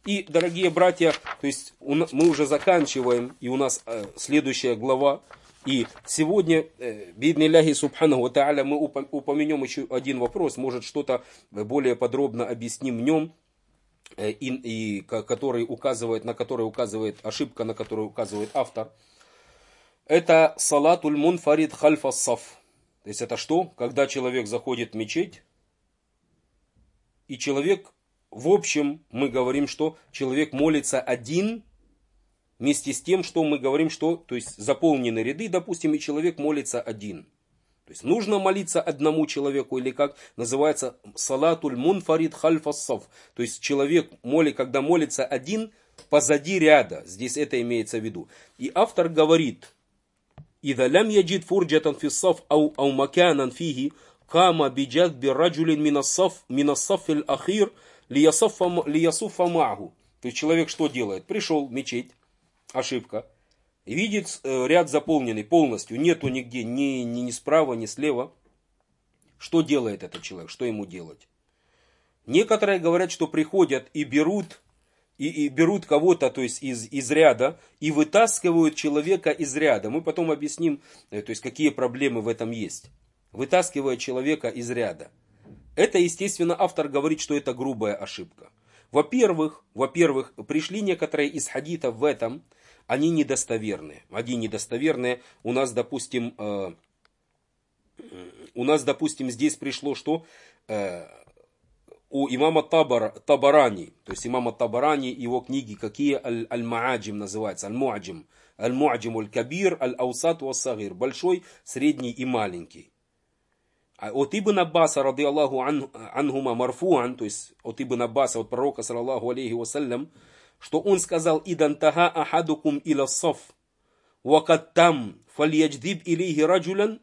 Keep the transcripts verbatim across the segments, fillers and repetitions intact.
И, дорогие братья, то есть мы уже заканчиваем, и у нас следующая глава. И сегодня, биднилляхи субханаху ва тааля, мы упомянем еще один вопрос, может что-то более подробно объясним в нем, и, и который указывает, на который указывает ошибка, на которую указывает автор. Это салатуль мунфарид хальфа саф. То есть это что? Когда человек заходит в мечеть, и человек, в общем, мы говорим, что человек молится один, вместе с тем, что мы говорим, что, то есть заполнены ряды, допустим, и человек молится один. То есть нужно молиться одному человеку, или как называется салатуль мунфарид хальфа саф. То есть человек, моли, когда молится один, позади ряда. Здесь это имеется в виду. И автор говорит: «Ида лям яджид фурджатан фи саф ау, ау макянан фихи, кама биджад би раджулин минассаф минассаф ахир лиясуфа маху». То есть человек что делает? Пришел в мечеть, ошибка, видит ряд заполненный полностью, нету нигде ни, ни, ни справа, ни слева. Что делает этот человек? Что ему делать? Некоторые говорят, что приходят и берут, и, и берут кого-то, то есть из, из ряда, и вытаскивают человека из ряда. Мы потом объясним, то есть какие проблемы в этом есть. Вытаскивая человека из ряда. Это, естественно, автор говорит, что это грубая ошибка. Во-первых, во-первых, пришли некоторые из хадитов в этом, они недостоверные. Они недостоверные. У нас, допустим, э, у нас, допустим, здесь пришло, что э, у имама Табар, Табарани, то есть имама Табарани, его книги какие? Аль-Мааджим называется, Аль-Муаджим. Аль-Муаджим аль-Кабир, Аль-Аусат ва-Сагир. Большой, средний и маленький. От Ибн Аббаса, ради Аллаху анхума марфуан, то есть от Ибн Аббаса, от пророка, саллаллаху алейхи вассалям, что он сказал: «Идан тага ахадукум иля саф, вакад там фальядждиб илейхи раджулян,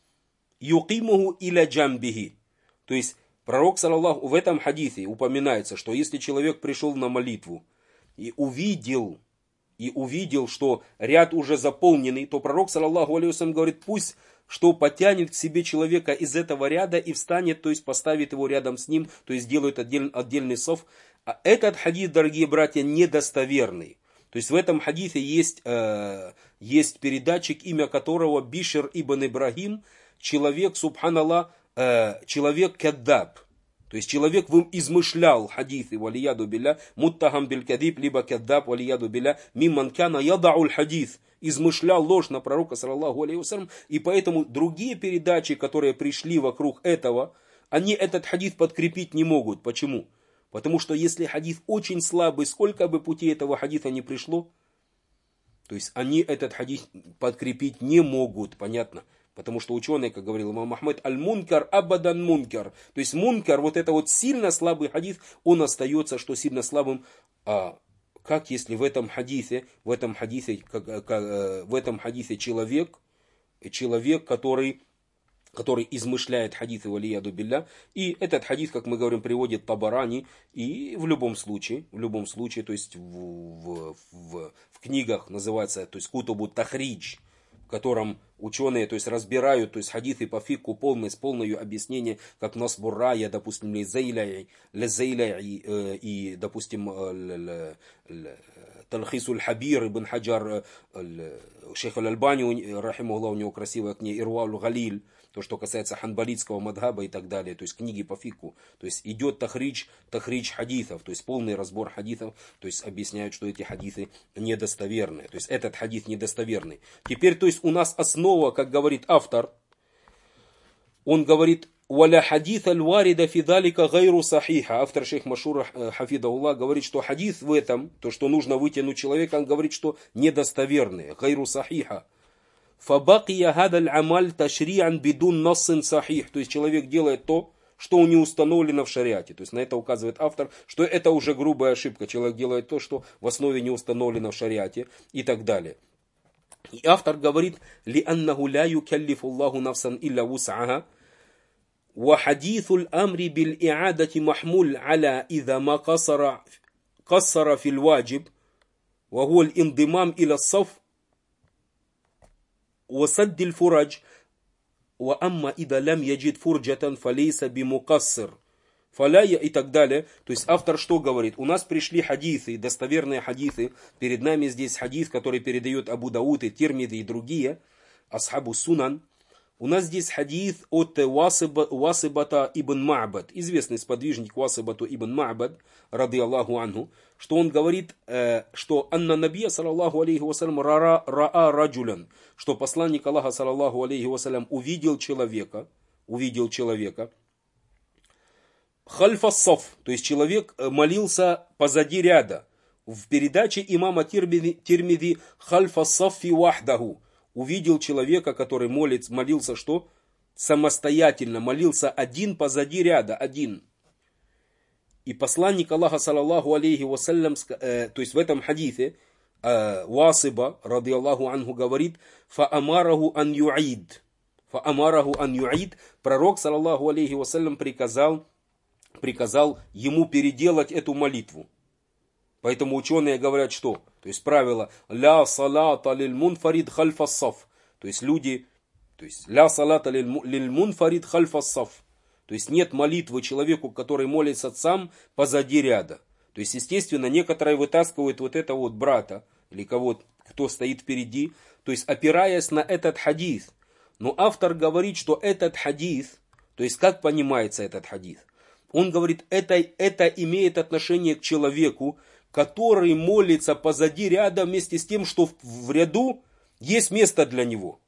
юкимуху иля джамбихи». То есть пророк, саллаллаху, в этом хадисе упоминается, что если человек пришел на молитву и увидел, и увидел, что ряд уже заполненный, то пророк, саллаллаху алейхи вассалям, говорит: пусть что потянет к себе человека из этого ряда и встанет, то есть поставит его рядом с ним, то есть делает отдель, отдельный соф. А этот хадис, дорогие братья, недостоверный. То есть в этом хадисе есть, э, есть передатчик, имя которого Бишр ибн Ибрагим, человек, субханаллах, э, человек каддаб. То есть человек измышлял хадисы, валияду билля, муттахам биль кадиб, либо каддаб, валияду билля, мимман кана ядауль хадис. Измышлял ложь на пророка, саллаллаху алейхи вассалям, и поэтому другие передачи, которые пришли вокруг этого, они этот хадис подкрепить не могут. Почему? Потому что если хадис очень слабый, сколько бы путей этого хадиса не пришло, то есть они этот хадис подкрепить не могут, понятно? Потому что ученые, как говорил имам Ахмад, аль-мункар абадан мункар. То есть мункар, вот это вот сильно слабый хадис, он остается, что сильно слабым. А как если в этом хадисе, в этом хадисе, как, как, в этом хадисе человек, человек, который, который измышляет хадисы, валияду билля, и этот хадис, как мы говорим, приводит Табарани, и в любом случае, в любом случае, то есть в, в, в, в книгах называется, то есть кутубу тахридж, в котором ученые, то есть разбирают, то есть хадисы по фикку полное, с полное объяснение, как Насбуррая, допустим, Лезейляй, Лезейляй и, допустим, Талхисуль Хабир, Ибн Хаджар, Шейх Аль-Альбани, рахимахуллах, у него красивая книга Ирвауль Галиль, то, что касается ханбалитского мадхаба и так далее, то есть книги по фикку. То есть идет тахридж, тахридж хадисов, то есть полный разбор хадисов, то есть объясняют, что эти хадисы недостоверные. То есть этот хадис недостоверный. Теперь, то есть у нас основа, как говорит автор, он говорит: «Валя хадис аль-варида фидалика гайру сахиха». Автор шейх Машур хафидахуллах говорит, что хадис в этом, то, что нужно вытянуть человека, он говорит, что недостоверный, гайру сахиха. Фабакия хадаль амаль ташриан бидун нассин сахих. То есть человек делает то, что не установлено в шариате. То есть на это указывает автор, что это уже грубая ошибка. Человек делает то, что в основе не установлено в шариате и так далее. И автор говорит: «Ли аннаху ля юкаллифу Аллаху нафсан илля вус'аха, ва хадithul амри бил и'адати махмуль аля иза ма кассара кассара фил ваджиб, ва хуа аль-индимам иля саф, وسد الفرج وأما إذا لم يجد فرجة فليس بمقصر фаляя и так далее. То есть автор что говорит? У нас пришли хадисы, достоверные хадисы. Перед нами здесь хадис, который передает Абу Дауд и Тирмиди и другие, асхабу сунан. У нас здесь хадис от Васиба, Васибата ибн Ма'бад, известный сподвижник Васибату ибн Ма'бад, рады Аллаху анху, что он говорит, э, что анна набия, саллаллаху алейхи вассалям, раа раджулян, что посланник Аллаха, саллаллаху алейхи вассалям, увидел человека, увидел человека, хальфа саф, то есть человек молился позади ряда. В передаче имама Тирмиди, Тирмиди хальфа саффи вахдаху, увидел человека, который молится, молился что? Самостоятельно, молился один позади ряда, один. И посланник Аллаха, саллаллаху алейхи вассалям, э, то есть в этом хадисе, э, Васиба, рады Аллаху анху, говорит, фаамараху ан юид. Фаамараху ан юид. Пророк, саллаллаху алейхи вассалям, приказал, приказал ему переделать эту молитву. Поэтому ученые говорят, что? То есть правило ля салата лиль мунфарид хальфа саф. То есть люди, то есть ля салата лиль мунфарид хальфа саф. То есть нет молитвы человеку, который молится сам позади ряда. То есть, естественно, некоторые вытаскивают вот это вот брата, или кого-то, кто стоит впереди, то есть опираясь на этот хадис. Но автор говорит, что этот хадис, то есть как понимается этот хадис? Он говорит, это, это имеет отношение к человеку, который молится позади ряда вместе с тем, что в ряду есть место для него.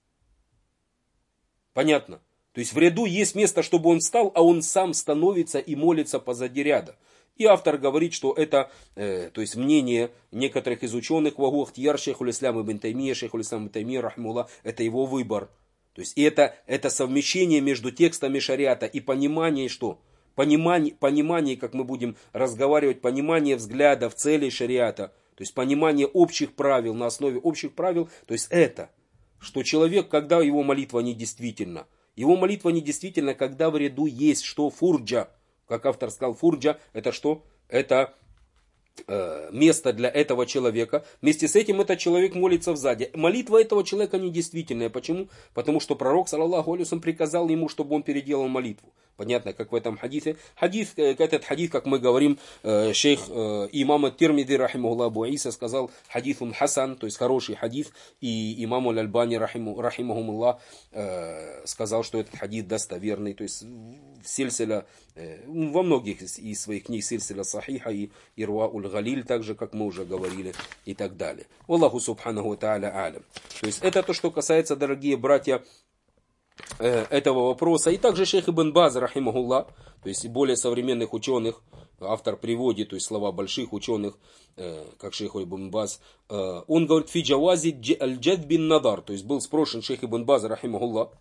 Понятно? То есть в ряду есть место, чтобы он встал, а он сам становится и молится позади ряда. И автор говорит, что это, э, то есть мнение некоторых из ученых, вагухтияр шейхуль ислам ибн Таймия, шейхуль ислам ибн Таймия, рахмулlah, это его выбор. То есть и это, это совмещение между текстами шариата и понимание, что? Понимание, понимание, как мы будем разговаривать, понимание взглядов, целей шариата, то есть понимание общих правил, на основе общих правил, то есть это, что человек, когда его молитва недействительна, его молитва недействительна, когда в ряду есть что? Фурджа, как автор сказал, фурджа, это что? Это э, место для этого человека. Вместе с этим этот человек молится сзади. Молитва этого человека недействительная. Почему? Потому что пророк, саллаллаху алейхи вассалям, приказал ему, чтобы он переделал молитву. Понятно, как в этом хадисе. Хадис, этот хадис, как мы говорим, шейх имама Тирмиди, рахимахуллах, Абу Иса сказал, хадисун хасан, то есть хороший хадис, и имам аль-Альбани, рахимахумуллах, сказал, что этот хадис достоверный, то есть в сильсиля, во многих из своих книг сильсиля сахиха и ирва уль-галиль, также, как мы уже говорили, и так далее. Аллаху субханаху ва тааля алям. То есть это то, что касается, дорогие братья, этого вопроса. И также шейх Ибн Баз, рахимахуллах, то есть более современных ученых, автор приводит, то есть слова больших ученых, как шейх Ибн Баз, он говорит, фи джавази аль-джад бин надар, то есть был спрошен шейх Ибн Баз, рахимахуллах.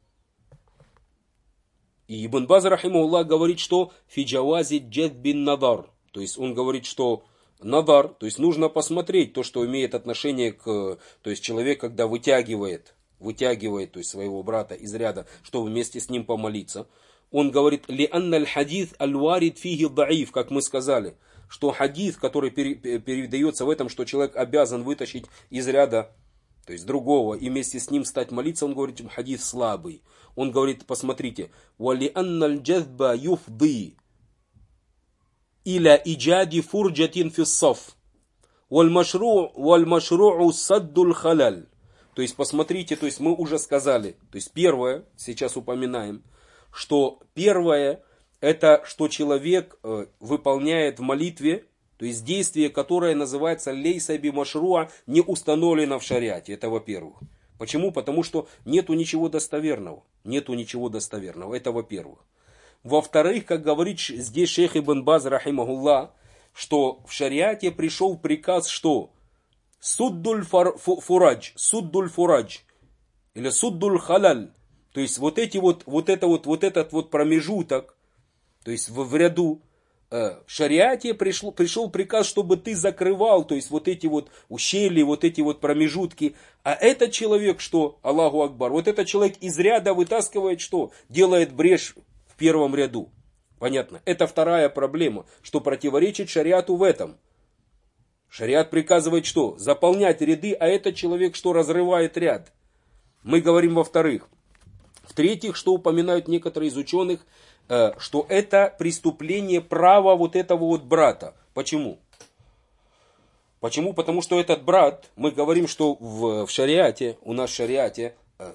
И Ибн Баз, рахимахуллах, говорит, что фи джавази джад бин надар, то есть он говорит, что надар, то есть нужно посмотреть то, что имеет отношение к, то есть человек, когда вытягивает, вытягивает, то есть своего брата из ряда, чтобы вместе с ним помолиться. Он говорит, ли анна аль-хадис аль-варид фиги даиф, как мы сказали, что хадис, который передается в этом, что человек обязан вытащить из ряда, то есть другого, и вместе с ним стать молиться, он говорит, хадис слабый. Он говорит, посмотрите, вали анна аль-джазба юфди иля иджади фурджатин фиссаф валь машру валь машру саддуль халаль. То есть, посмотрите, то есть мы уже сказали, то есть первое, сейчас упоминаем, что первое, это что человек э, выполняет в молитве, то есть действие, которое называется лейса би машруа, не установлено в шариате, это во-первых. Почему? Потому что нету ничего достоверного, нету ничего достоверного, это во-первых. Во-вторых, как говорит здесь шейх Ибн Баз, рахимахуллах, что в шариате пришел приказ, что Суддуль фурадж, суддуль фурадж, или суддуль халаль, то есть вот эти вот, вот это вот, вот этот вот промежуток, то есть в, в ряду, э, в шариате пришел, пришел приказ, чтобы ты закрывал, то есть вот эти вот ущелья, вот эти вот промежутки, а этот человек что, Аллаху Акбар, вот этот человек из ряда вытаскивает что, делает брешь в первом ряду, понятно, это вторая проблема, что противоречит шариату в этом. Шариат приказывает что? Заполнять ряды, а этот человек что? Разрывает ряд. Мы говорим во-вторых. В-третьих, что упоминают некоторые из ученых, что это преступление права вот этого вот брата. Почему? Почему? Потому что этот брат, мы говорим, что в, в шариате, у нас в шариате э,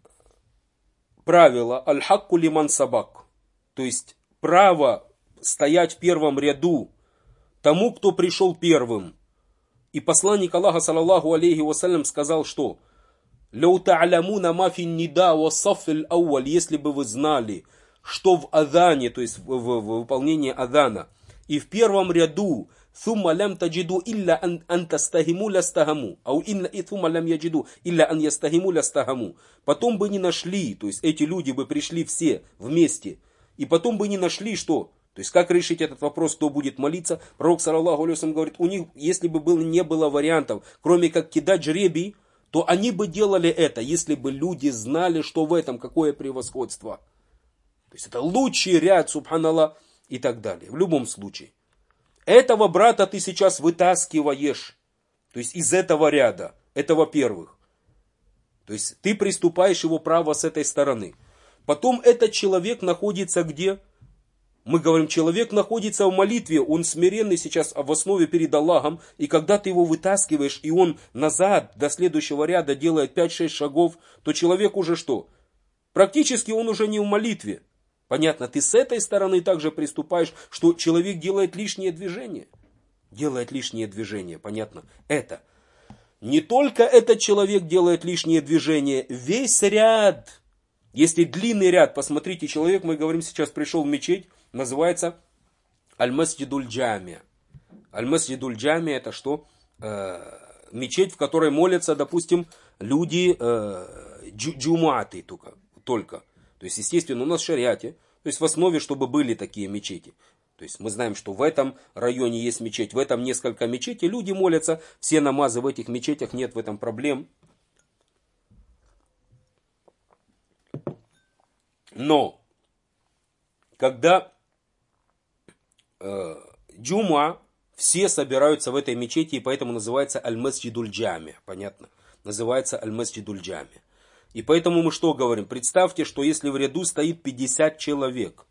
правило аль-хакку лиман сабак. То есть право стоять в первом ряду тому, кто пришел первым. И посланник Аллаха, саллаллаху алейхи вассалям, сказал, что «Лау та'алямуна ма фин нида ва саффил ауаль», если бы вы знали, что в адане, то есть в, в, в выполнении адана, и в первом ряду «Thumma лям таджиду илля ан тастахиму лястахаму», ау «Thumma лям яджиду илля ан ястахиму лястахаму», потом бы не нашли, то есть эти люди бы пришли все вместе, и потом бы не нашли, что? То есть как решить этот вопрос, кто будет молиться? Пророк, саллаллаху алейхи вассалям, говорит, у них, если бы было, не было вариантов, кроме как кидать жребий, то они бы делали это, если бы люди знали, что в этом, какое превосходство. То есть это лучший ряд, субханаллах, и так далее. В любом случае. Этого брата ты сейчас вытаскиваешь. То есть из этого ряда. Это во-первых. То есть ты приступаешь его право с этой стороны. Потом этот человек находится где? Мы говорим, человек находится в молитве, он смиренный сейчас в основе перед Аллахом, и когда ты его вытаскиваешь, и он назад до следующего ряда делает пять-шесть шагов, то человек уже что? Практически он уже не в молитве. Понятно, ты с этой стороны также приступаешь, что человек делает лишнее движение. Делает лишнее движение, понятно? Это. Не только этот человек делает лишнее движение, весь ряд. Если длинный ряд, посмотрите, человек, мы говорим, сейчас пришел в мечеть, называется Аль-Масджидуль Джамия. Аль-Масджидуль Джамия это что? Э, мечеть, в которой молятся, допустим, люди э, джуматы только, только. То есть, естественно, у нас в шариате, то есть в основе, чтобы были такие мечети. То есть мы знаем, что в этом районе есть мечеть, в этом несколько мечетей, люди молятся, все намазы в этих мечетях, нет в этом проблем. Но, когда э, джума, все собираются в этой мечети, и поэтому называется Аль-Масджидуль Джамия, понятно? Называется Аль-Масджидуль Джамия. И поэтому мы что говорим? Представьте, что если в ряду стоит пятьдесят человек,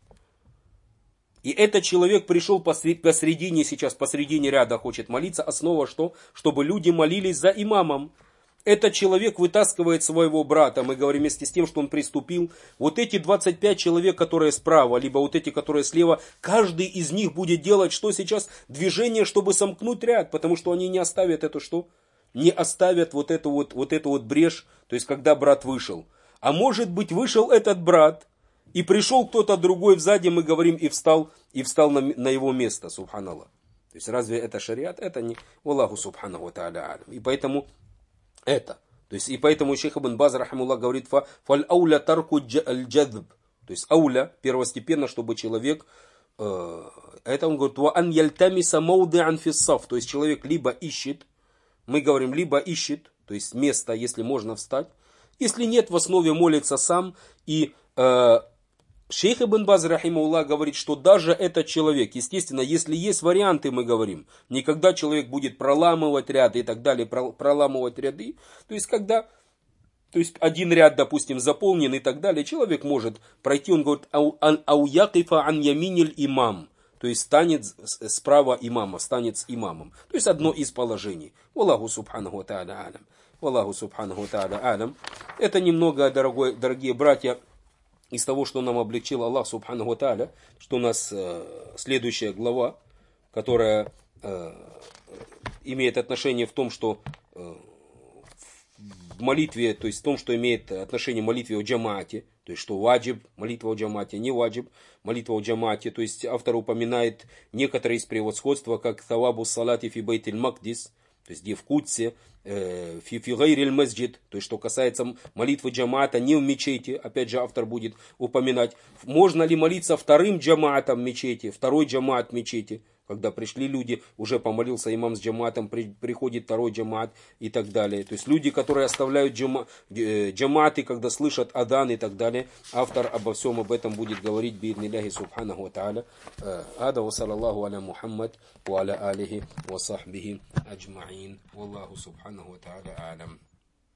и этот человек пришел посредине, сейчас посредине ряда хочет молиться, основа что? Чтобы люди молились за имамом. Этот человек вытаскивает своего брата, мы говорим вместе с тем, что он приступил. Вот эти двадцать пять человек, которые справа, либо вот эти, которые слева, каждый из них будет делать что сейчас? Движение, чтобы сомкнуть ряд, потому что они не оставят это что? Не оставят вот эту вот, вот эту вот брешь, то есть когда брат вышел. А может быть вышел этот брат, и пришел кто-то другой сзади, мы говорим, и встал, и встал на, на его место, субханаллах. То есть разве это шариат? Это не Аллаху субханаху ва тааля алям. И поэтому это. То есть и поэтому шейх Ибн Баз рахимуллах говорит, фаль ауля тарку аль-джадб. То есть ауля, первостепенно, чтобы человек, э, это он говорит, ва ан яльтамиса мауди'ан фиссаф. То есть человек либо ищет, мы говорим, либо ищет, то есть место, если можно встать. Если нет, в основе молится сам. И э, шейх Ибн Баз рахимуллах говорит, что даже этот человек, естественно, если есть варианты, мы говорим, не когда человек будет проламывать ряды и так далее, проламывать ряды, то есть когда, то есть один ряд, допустим, заполнен и так далее, человек может пройти, он говорит, ау якифа ан яминиль имам. То есть станет справа имама, станет с имамом. То есть одно из положений. Аллаху субханаху ва тааля алям. Аллаху субханаху ва тааля алям. Это немного, дорогой, дорогие братья, из того, что нам облегчил Аллах субханаху ва тааля, что у нас э, следующая глава, которая э, имеет отношение в том, что э, в молитве, то есть в том, что имеет отношение к молитве о джамаате, то есть что ваджиб, молитва о джамаате, не ваджиб, молитва о джамаате, то есть автор упоминает некоторые из превосходства, как тавабу салати фи бейтиль макдис, то есть где в Кудсе, фи фи гайриль масджид, то есть что касается молитвы джамаата не в мечети, опять же автор будет упоминать, можно ли молиться вторым джамаатом в мечети, второй джамаат в мечети, когда пришли люди, уже помолился имам с джамаатом, при, приходит второй джамаат и так далее. То есть люди, которые оставляют джама, джамааты, когда слышат адан и так далее. Автор обо всем об этом будет говорить би'иднилляхи субханаху ва тааля. Ада ва саллаллаху аля Мухаммад ва аля алихи ва сахбихи аджмаин. Валлаху субханаху ва тааля алям.